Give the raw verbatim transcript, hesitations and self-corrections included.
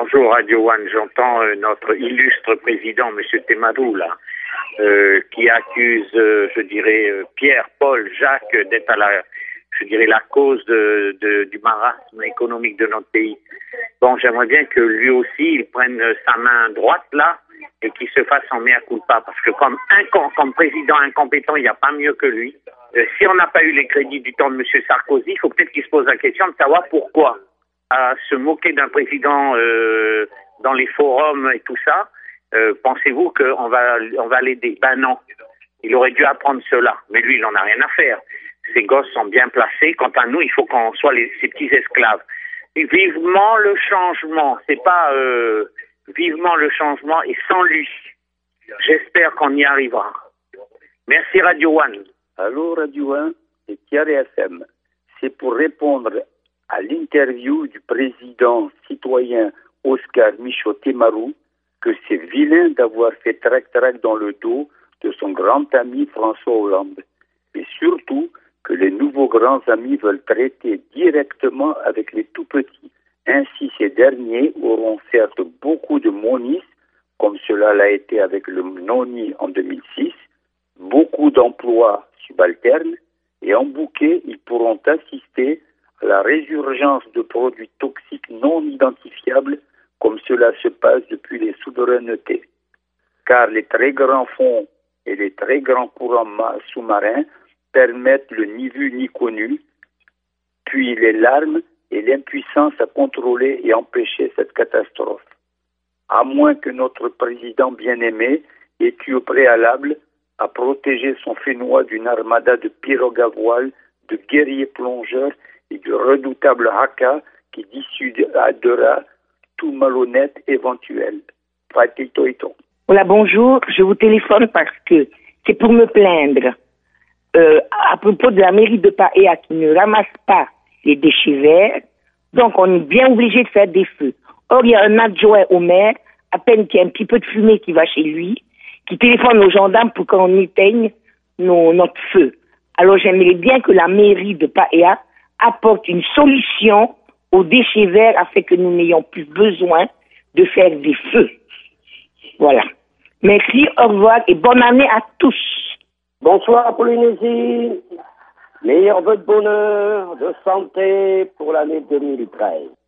Bonjour Radio One, j'entends euh, notre illustre président, M. Temadou, là, euh, qui accuse, euh, je dirais, euh, Pierre, Paul, Jacques d'être à la, je dirais, la cause de, de, du marasme économique de notre pays. Bon, j'aimerais bien que lui aussi, il prenne sa main droite, là, et qu'il se fasse en mea culpa, parce que comme, incom comme président incompétent, il n'y a pas mieux que lui. Euh, si on n'a pas eu les crédits du temps de M. Sarkozy, il faut peut-être qu'il se pose la question de savoir pourquoi. À se moquer d'un président euh, dans les forums et tout ça, euh, pensez-vous qu'on va, on va l'aider? Ben non, il aurait dû apprendre cela, mais lui, il n'en a rien à faire. Ses gosses sont bien placés, quant à nous, il faut qu'on soit les, ses petits esclaves. Et vivement le changement, c'est pas euh, vivement le changement, et sans lui, j'espère qu'on y arrivera. Merci Radio One. Allô Radio One, c'est Thierry F M. C'est pour répondre à l'interview du président citoyen Oscar Michaud Temarou que c'est vilain d'avoir fait trac-trac dans le dos de son grand ami François Hollande. Et surtout que les nouveaux grands amis veulent traiter directement avec les tout-petits. Ainsi, ces derniers auront certes beaucoup de monis, comme cela l'a été avec le noni en deux mille six, beaucoup d'emplois subalternes, et en bouquet, ils pourront assister à la résurgence de produits toxiques non identifiables comme cela se passe depuis les souverainetés. Car les très grands fonds et les très grands courants sous-marins permettent le ni vu ni connu, puis les larmes et l'impuissance à contrôler et empêcher cette catastrophe. À moins que notre président bien-aimé ait eu au préalable à protéger son Fénois d'une armada de pirogues à voile, de guerriers plongeurs et du redoutable Haka qui dissuadera tout malhonnête éventuel. Voilà, bonjour, je vous téléphone parce que c'est pour me plaindre euh, à propos de la mairie de Paea qui ne ramasse pas les déchets verts, donc on est bien obligé de faire des feux. Or, il y a un adjoint au maire, à peine qu'il y a un petit peu de fumée qui va chez lui, qui téléphone aux gendarmes pour qu'on éteigne nos, notre feu. Alors j'aimerais bien que la mairie de Paea apporte une solution aux déchets verts afin que nous n'ayons plus besoin de faire des feux. Voilà. Merci, au revoir et bonne année à tous. Bonsoir Polynésie. Meilleurs vœux de bonheur, de santé pour l'année deux mille treize.